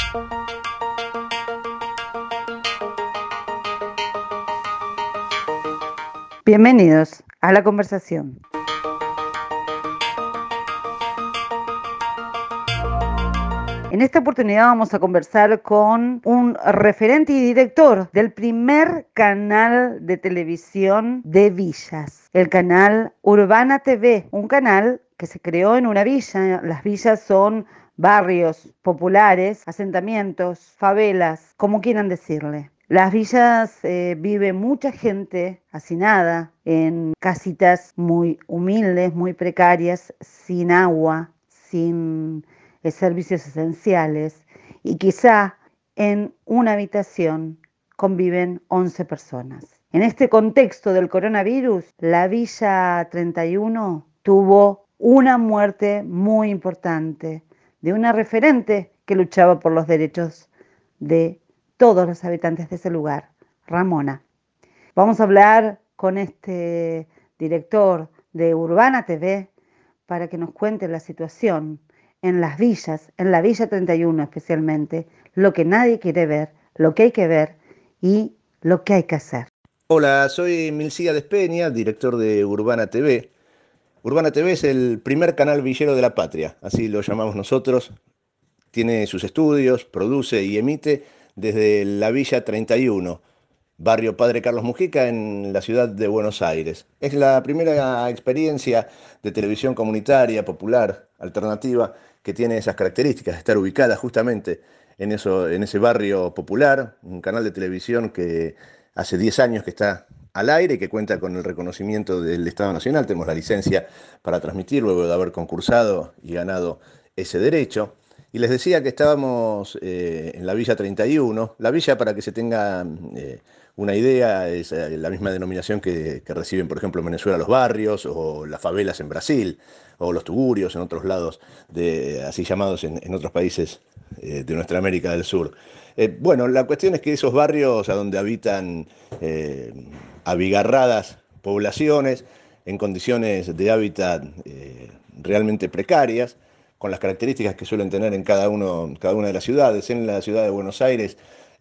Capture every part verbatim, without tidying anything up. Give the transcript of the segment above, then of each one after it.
Bienvenidos a la conversación. En esta oportunidad vamos a conversar con un referente y director del primer canal de televisión de villas, el canal Urbana T V, un canal que se creó en una villa. Las villas son barrios populares, asentamientos, favelas, como quieran decirle. Las villas eh, vive mucha gente hacinada en casitas muy humildes, muy precarias, sin agua, sin eh, servicios esenciales, y quizá en una habitación conviven once personas. En este contexto del coronavirus, la Villa treinta y uno tuvo una muerte muy importante de una referente que luchaba por los derechos de todos los habitantes de ese lugar, Ramona. Vamos a hablar con este director de Urbana T V para que nos cuente la situación en las villas, en la Villa treinta y uno especialmente, lo que nadie quiere ver, lo que hay que ver y lo que hay que hacer. Hola, soy Milcíades Peña, director de Urbana T V. Urbana T V es el primer canal villero de la patria, así lo llamamos nosotros. Tiene sus estudios, produce y emite desde la Villa treinta y uno, barrio Padre Carlos Mujica, en la ciudad de Buenos Aires. Es la primera experiencia de televisión comunitaria, popular, alternativa, que tiene esas características, estar ubicada justamente en, eso, en ese barrio popular, un canal de televisión que hace diez años que está al aire y que cuenta con el reconocimiento del Estado Nacional. Tenemos la licencia para transmitir luego de haber concursado y ganado ese derecho. Y les decía que estábamos eh, en la Villa treinta y uno. La villa, para que se tenga eh, una idea, es eh, la misma denominación que, que reciben, por ejemplo, en Venezuela los barrios, o las favelas en Brasil, o los tugurios en otros lados, de, así llamados en, en otros países eh, de nuestra América del Sur. Eh, bueno, la cuestión es que esos barrios a donde habitan eh, abigarradas poblaciones en condiciones de hábitat eh, realmente precarias, con las características que suelen tener en cada, uno, cada una de las ciudades. En la ciudad de Buenos Aires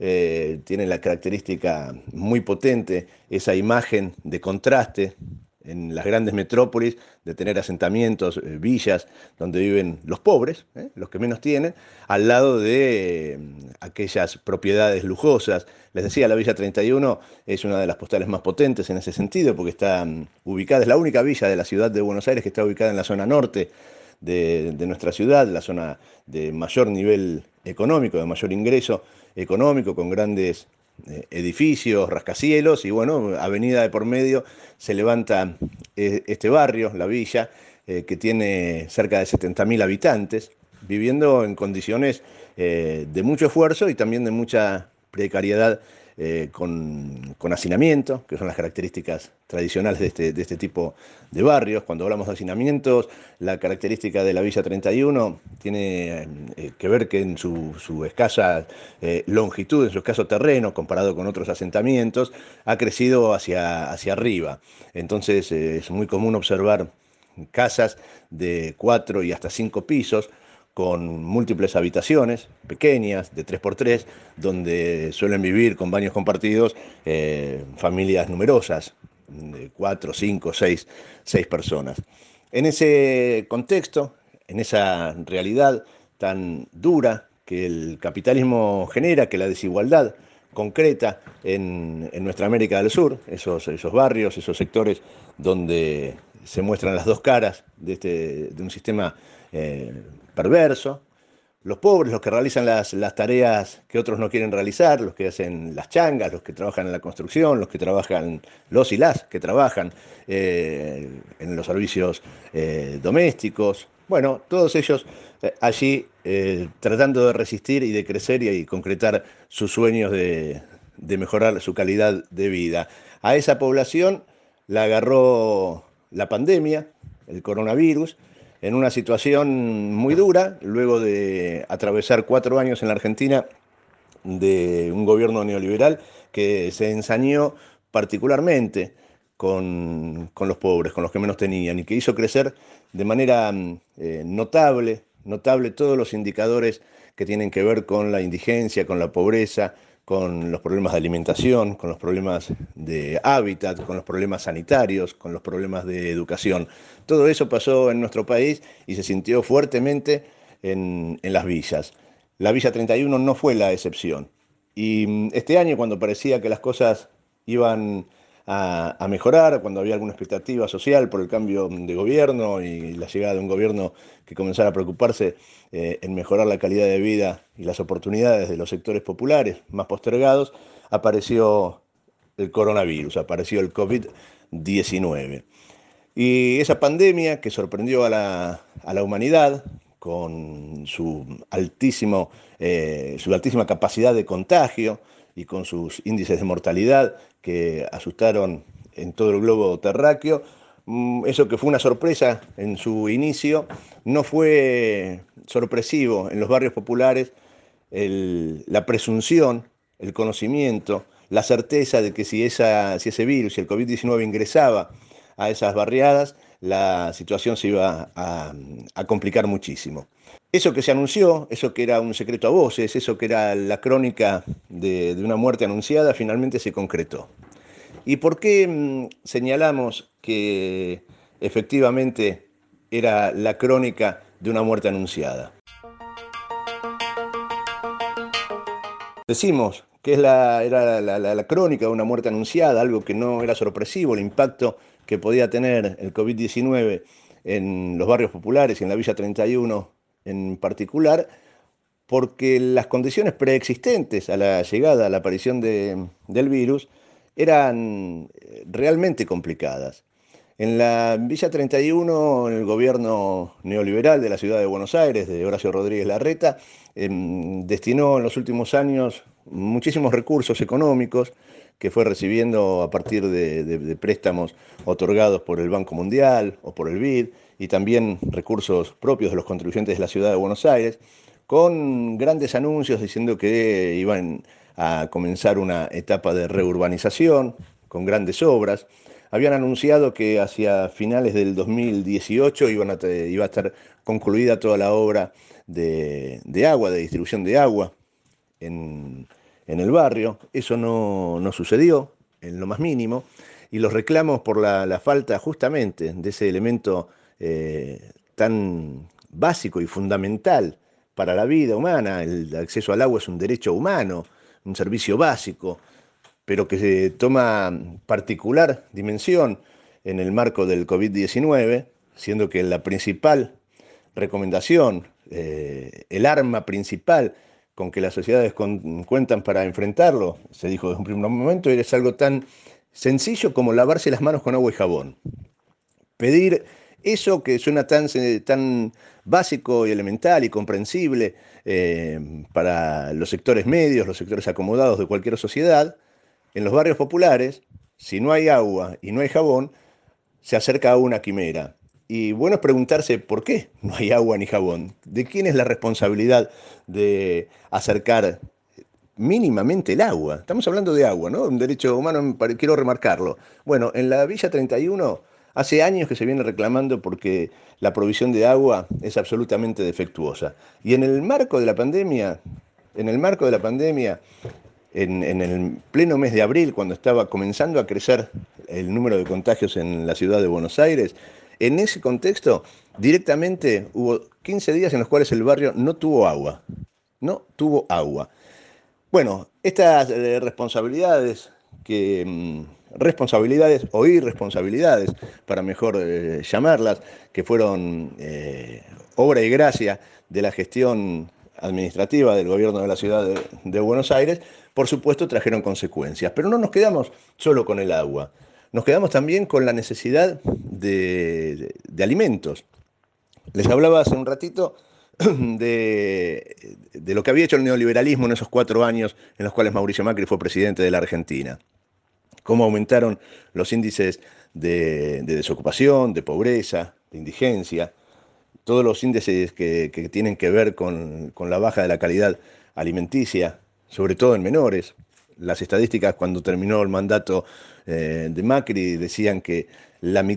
eh, tiene la característica muy potente, esa imagen de contraste en las grandes metrópolis, de tener asentamientos, eh, villas, donde viven los pobres, eh, los que menos tienen, al lado de eh, aquellas propiedades lujosas. Les decía, la Villa treinta y uno es una de las postales más potentes en ese sentido, porque está um, ubicada, es la única villa de la ciudad de Buenos Aires que está ubicada en la zona norte de, de nuestra ciudad, la zona de mayor nivel económico, de mayor ingreso económico, con grandes eh, edificios, rascacielos, y bueno, avenida de por medio se levanta eh, este barrio, la villa, eh, que tiene cerca de setenta mil habitantes, viviendo en condiciones eh, de mucho esfuerzo y también de mucha precariedad, eh, con, con hacinamiento, que son las características tradicionales de este, de este tipo de barrios. Cuando hablamos de hacinamientos, la característica de la Villa treinta y uno tiene eh, que ver que en su, su escasa eh, longitud, en su escaso terreno, comparado con otros asentamientos, ha crecido hacia, hacia arriba. Entonces eh, es muy común observar casas de cuatro y hasta cinco pisos, con múltiples habitaciones pequeñas, de tres por tres, donde suelen vivir con baños compartidos eh, familias numerosas, de cuatro, cinco, seis, seis personas. En ese contexto, en esa realidad tan dura que el capitalismo genera, que la desigualdad concreta en, en nuestra América del Sur, esos, esos barrios, esos sectores donde se muestran las dos caras de, este, de un sistema eh, perverso. Los pobres, los que realizan las, las tareas que otros no quieren realizar, los que hacen las changas, los que trabajan en la construcción, los que trabajan, los y las que trabajan eh, en los servicios eh, domésticos. Bueno, todos ellos eh, allí eh, tratando de resistir y de crecer y, y concretar sus sueños de, de mejorar su calidad de vida. A esa población la agarró la pandemia, el coronavirus, en una situación muy dura, luego de atravesar cuatro años en la Argentina de un gobierno neoliberal que se ensañó particularmente con, con los pobres, con los que menos tenían, y que hizo crecer de manera eh, notable notable todos los indicadores que tienen que ver con la indigencia, con la pobreza, con los problemas de alimentación, con los problemas de hábitat, con los problemas sanitarios, con los problemas de educación. Todo eso pasó en nuestro país y se sintió fuertemente en, en las villas. La Villa treinta y uno no fue la excepción. Y este año, cuando parecía que las cosas iban a, a mejorar, cuando había alguna expectativa social por el cambio de gobierno y la llegada de un gobierno que comenzara a preocuparse eh, en mejorar la calidad de vida y las oportunidades de los sectores populares más postergados, apareció el coronavirus, apareció el COVID diecinueve. Y esa pandemia que sorprendió a la, a la humanidad con su, altísimo, eh, su altísima capacidad de contagio y con sus índices de mortalidad que asustaron en todo el globo terráqueo, eso que fue una sorpresa en su inicio, no fue sorpresivo en los barrios populares el, la presunción, el conocimiento, la certeza de que si, esa, si ese virus, si el COVID diecinueve ingresaba a esas barriadas, la situación se iba a, a complicar muchísimo. Eso que se anunció, eso que era un secreto a voces, eso que era la crónica de, de una muerte anunciada, finalmente se concretó. ¿Y por qué mmm, señalamos que efectivamente era la crónica de una muerte anunciada? Decimos que es la, era la, la, la crónica de una muerte anunciada, algo que no era sorpresivo, el impacto que podía tener el COVID diecinueve en los barrios populares y en la Villa treinta y uno en particular, porque las condiciones preexistentes a la llegada, a la aparición de, del virus, eran realmente complicadas. En la Villa treinta y uno, el gobierno neoliberal de la ciudad de Buenos Aires, de Horacio Rodríguez Larreta, eh, destinó en los últimos años muchísimos recursos económicos que fue recibiendo a partir de, de, de préstamos otorgados por el Banco Mundial o por el B I D, y también recursos propios de los contribuyentes de la ciudad de Buenos Aires, con grandes anuncios diciendo que iban a comenzar una etapa de reurbanización, con grandes obras. Habían anunciado que hacia finales del dos mil dieciocho iban a te, iba a estar concluida toda la obra de, de agua, de distribución de agua en, en el barrio. Eso no, no sucedió en lo más mínimo, y los reclamos por la, la falta justamente de ese elemento eh, tan básico y fundamental para la vida humana. El acceso al agua es un derecho humano, un servicio básico, pero que se toma particular dimensión en el marco del COVID diecinueve, siendo que la principal recomendación, eh, el arma principal con que las sociedades con, cuentan para enfrentarlo, se dijo desde un primer momento, es algo tan sencillo como lavarse las manos con agua y jabón. Pedir eso que suena tan, tan básico y elemental y comprensible eh, para los sectores medios, los sectores acomodados de cualquier sociedad, en los barrios populares, si no hay agua y no hay jabón, se acerca a una quimera. Y bueno es preguntarse por qué no hay agua ni jabón. ¿De quién es la responsabilidad de acercar mínimamente el agua? Estamos hablando de agua, ¿no? Un derecho humano, quiero remarcarlo. Bueno, en la Villa treinta y uno hace años que se viene reclamando porque la provisión de agua es absolutamente defectuosa. Y en el marco de la pandemia, en el marco de la pandemia, En, en el pleno mes de abril, cuando estaba comenzando a crecer el número de contagios en la ciudad de Buenos Aires, en ese contexto directamente hubo quince días en los cuales el barrio no tuvo agua, no tuvo agua. Bueno, estas eh, responsabilidades, que, mm, responsabilidades o irresponsabilidades, para mejor eh, llamarlas, que fueron eh, obra y gracia de la gestión administrativa del gobierno de la ciudad de, de Buenos Aires, por supuesto trajeron consecuencias. Pero no nos quedamos solo con el agua, nos quedamos también con la necesidad de, de, de alimentos. Les hablaba hace un ratito de, de lo que había hecho el neoliberalismo en esos cuatro años en los cuales Mauricio Macri fue presidente de la Argentina. Cómo aumentaron los índices de, de desocupación, de pobreza, de indigencia, todos los índices que, que tienen que ver con, con la baja de la calidad alimenticia, sobre todo en menores. Las estadísticas cuando terminó el mandato eh, de Macri decían que la mitad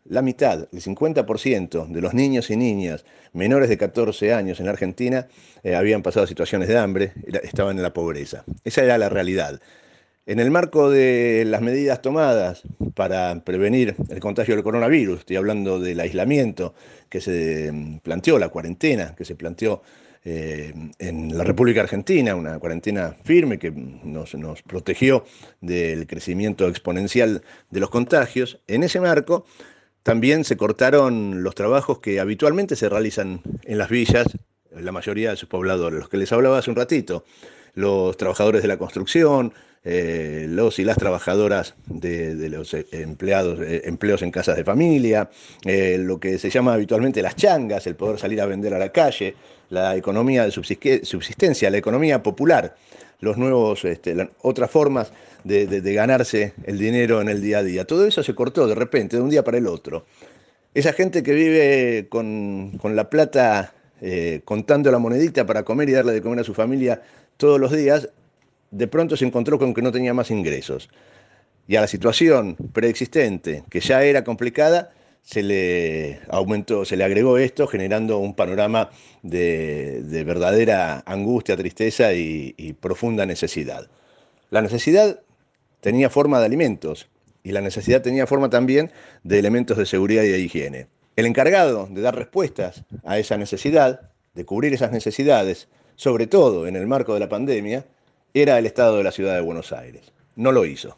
La mitad, el cincuenta por ciento de los niños y niñas menores de catorce años en la Argentina eh, habían pasado situaciones de hambre, era- estaban en la pobreza. Esa era la realidad. En el marco de las medidas tomadas para prevenir el contagio del coronavirus, estoy hablando del aislamiento que se mm, planteó, la cuarentena que se planteó eh, en la República Argentina, una cuarentena firme que nos, nos protegió del crecimiento exponencial de los contagios, en ese marco también se cortaron los trabajos que habitualmente se realizan en las villas, en la mayoría de sus pobladores, los que les hablaba hace un ratito, los trabajadores de la construcción, eh, los y las trabajadoras de, de los eh, empleados, eh, empleos en casas de familia, eh, lo que se llama habitualmente las changas, el poder salir a vender a la calle, la economía de subsistencia, la economía popular, los nuevos, este, la, otras formas de, de, de ganarse el dinero en el día a día. Todo eso se cortó de repente, de un día para el otro. Esa gente que vive con, con la plata, eh, contando la monedita para comer y darle de comer a su familia todos los días, de pronto se encontró con que no tenía más ingresos. Y a la situación preexistente, que ya era complicada, se le aumentó, se le agregó esto, generando un panorama de, de verdadera angustia, tristeza y, y profunda necesidad. La necesidad tenía forma de alimentos y la necesidad tenía forma también de elementos de seguridad y de higiene. El encargado de dar respuestas a esa necesidad, de cubrir esas necesidades, sobre todo en el marco de la pandemia, era el Estado de la Ciudad de Buenos Aires. No lo hizo.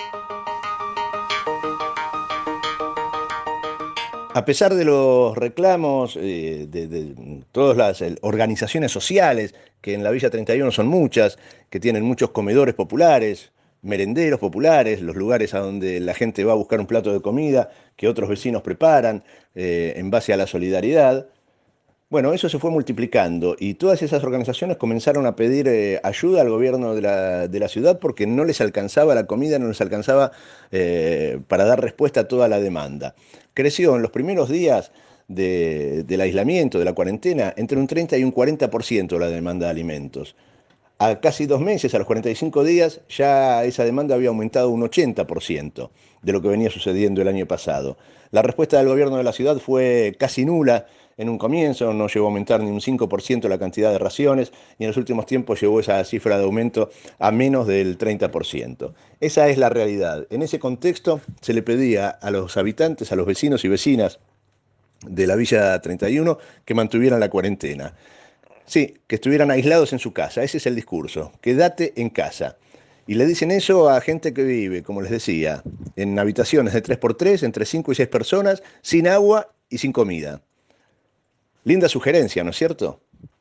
A pesar de los reclamos eh, de, de todas las eh, organizaciones sociales, que en la Villa treinta y uno son muchas, que tienen muchos comedores populares, merenderos populares, los lugares a donde la gente va a buscar un plato de comida que otros vecinos preparan eh, en base a la solidaridad, bueno, eso se fue multiplicando y todas esas organizaciones comenzaron a pedir eh, ayuda al gobierno de la, de la ciudad porque no les alcanzaba la comida, no les alcanzaba eh, para dar respuesta a toda la demanda. Creció en los primeros días de- del aislamiento, de la cuarentena, entre un treinta y un cuarenta por ciento la demanda de alimentos. A casi dos meses, a los cuarenta y cinco días, ya esa demanda había aumentado un ochenta por ciento de lo que venía sucediendo el año pasado. La respuesta del gobierno de la ciudad fue casi nula en un comienzo, no llegó a aumentar ni un cinco por ciento la cantidad de raciones y en los últimos tiempos llevó esa cifra de aumento a menos del treinta por ciento. Esa es la realidad. En ese contexto se le pedía a los habitantes, a los vecinos y vecinas de la Villa treinta y uno que mantuvieran la cuarentena. Sí, que estuvieran aislados en su casa, ese es el discurso, quédate en casa. Y le dicen eso a gente que vive, como les decía, en habitaciones de tres por tres, entre cinco y seis personas, sin agua y sin comida. Linda sugerencia, ¿no es cierto?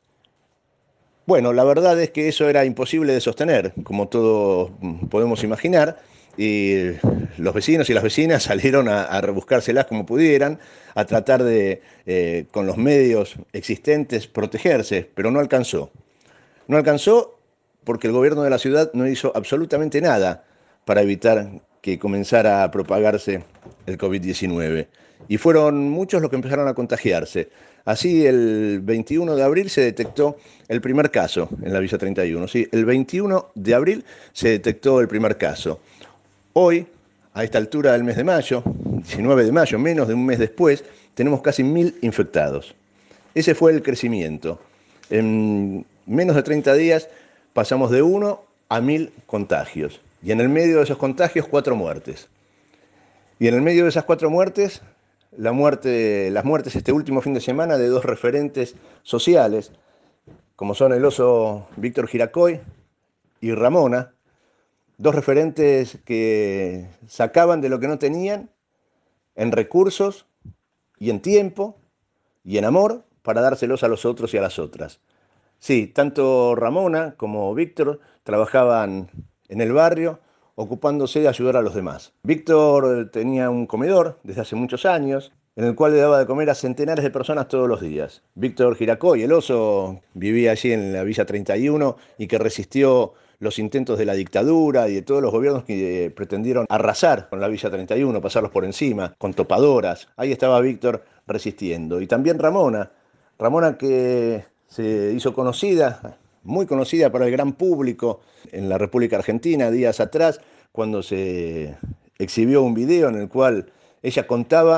Bueno, la verdad es que eso era imposible de sostener, como todos mm, podemos imaginar, y los vecinos y las vecinas salieron a, a rebuscárselas como pudieran, a tratar de, eh, con los medios existentes, protegerse, pero no alcanzó. No alcanzó porque el gobierno de la ciudad no hizo absolutamente nada para evitar que comenzara a propagarse el COVID diecinueve. Y fueron muchos los que empezaron a contagiarse. Así, el veintiuno de abril se detectó el primer caso en la Villa treinta y uno. Sí, el veintiuno de abril se detectó el primer caso. Hoy, a esta altura del mes de mayo, diecinueve de mayo, menos de un mes después, tenemos casi mil infectados. Ese fue el crecimiento. En menos de treinta días pasamos de uno a mil contagios. Y en el medio de esos contagios, cuatro muertes. Y en el medio de esas cuatro muertes, la muerte, las muertes este último fin de semana de dos referentes sociales, como son el oso Víctor Giracoy y Ramona, dos referentes que sacaban de lo que no tenían en recursos y en tiempo y en amor para dárselos a los otros y a las otras. Sí, tanto Ramona como Víctor trabajaban en el barrio ocupándose de ayudar a los demás. Víctor tenía un comedor desde hace muchos años en el cual le daba de comer a centenares de personas todos los días. Víctor Giracoy, el oso, vivía allí en la Villa treinta y uno y que resistió los intentos de la dictadura y de todos los gobiernos que eh, pretendieron arrasar con la Villa treinta y uno, pasarlos por encima, con topadoras. Ahí estaba Víctor resistiendo. Y también Ramona, Ramona que se hizo conocida, muy conocida para el gran público en la República Argentina días atrás, cuando se exhibió un video en el cual ella contaba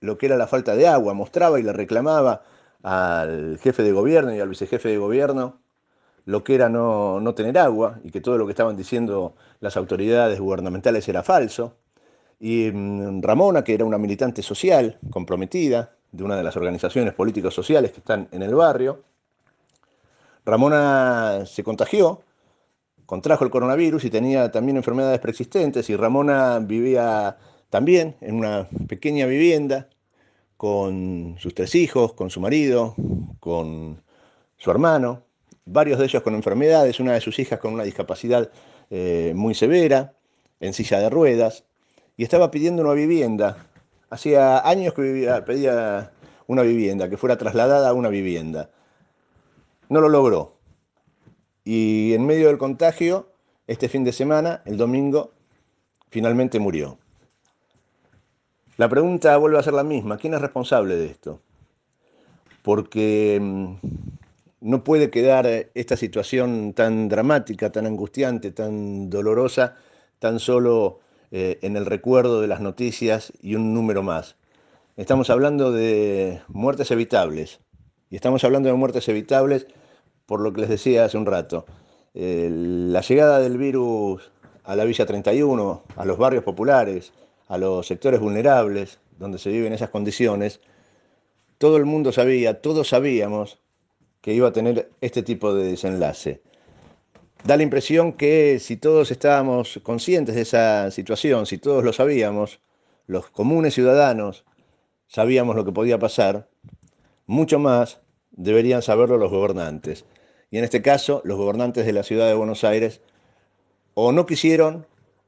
lo que era la falta de agua, mostraba y le reclamaba al jefe de gobierno y al vicejefe de gobierno lo que era no, no tener agua y que todo lo que estaban diciendo las autoridades gubernamentales era falso. Y mm, Ramona, que era una militante social comprometida de una de las organizaciones políticos sociales que están en el barrio, Ramona se contagió, contrajo el coronavirus y tenía también enfermedades preexistentes, y Ramona vivía también en una pequeña vivienda con sus tres hijos, con su marido, con su hermano, varios de ellos con enfermedades, una de sus hijas con una discapacidad eh, muy severa, en silla de ruedas, y estaba pidiendo una vivienda. Hacía años que vivía, pedía una vivienda, que fuera trasladada a una vivienda. No lo logró. Y en medio del contagio, este fin de semana, el domingo, finalmente murió. La pregunta vuelve a ser la misma: ¿quién es responsable de esto? Porque mmm, no puede quedar esta situación tan dramática, tan angustiante, tan dolorosa, tan solo eh, en el recuerdo de las noticias y un número más. Estamos hablando de muertes evitables. Y estamos hablando de muertes evitables por lo que les decía hace un rato. Eh, la llegada del virus a la Villa treinta y uno, a los barrios populares, a los sectores vulnerables, donde se viven esas condiciones, todo el mundo sabía, todos sabíamos que iba a tener este tipo de desenlace. Da la impresión que si todos estábamos conscientes de esa situación, si todos lo sabíamos, los comunes ciudadanos sabíamos lo que podía pasar, mucho más deberían saberlo los gobernantes. Y en este caso, los gobernantes de la ciudad de Buenos Aires o no quisieron,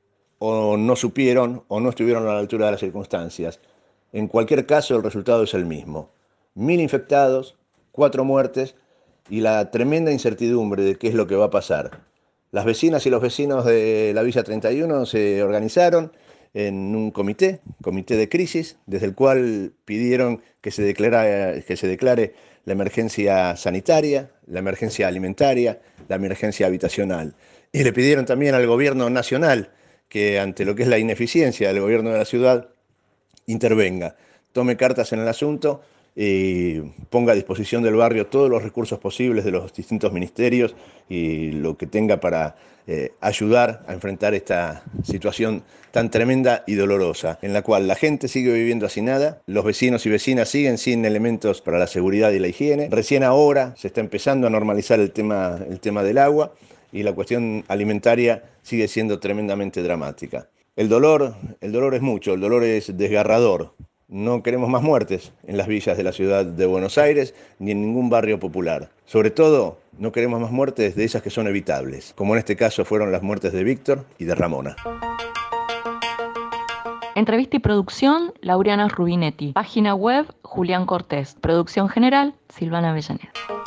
o no supieron, o no estuvieron a la altura de las circunstancias. En cualquier caso, el resultado es el mismo. Mil infectados, cuatro muertes y la tremenda incertidumbre de qué es lo que va a pasar. Las vecinas y los vecinos de la Villa treinta y uno se organizaron en un comité, comité de crisis, desde el cual pidieron que se declara, que se declare la emergencia sanitaria, la emergencia alimentaria, la emergencia habitacional. Y le pidieron también al gobierno nacional que, ante lo que es la ineficiencia del gobierno de la ciudad, intervenga, tome cartas en el asunto y ponga a disposición del barrio todos los recursos posibles de los distintos ministerios y lo que tenga para eh, ayudar a enfrentar esta situación tan tremenda y dolorosa, en la cual la gente sigue viviendo hacinada, los vecinos y vecinas siguen sin elementos para la seguridad y la higiene. Recién ahora se está empezando a normalizar el tema, el tema del agua, y la cuestión alimentaria sigue siendo tremendamente dramática. El dolor, el dolor es mucho, el dolor es desgarrador. No queremos más muertes en las villas de la ciudad de Buenos Aires ni en ningún barrio popular. Sobre todo, no queremos más muertes de esas que son evitables, como en este caso fueron las muertes de Víctor y de Ramona. Entrevista y producción, Laureana Rubinetti. Página web, Julián Cortés. Producción general, Silvana Avellaneda.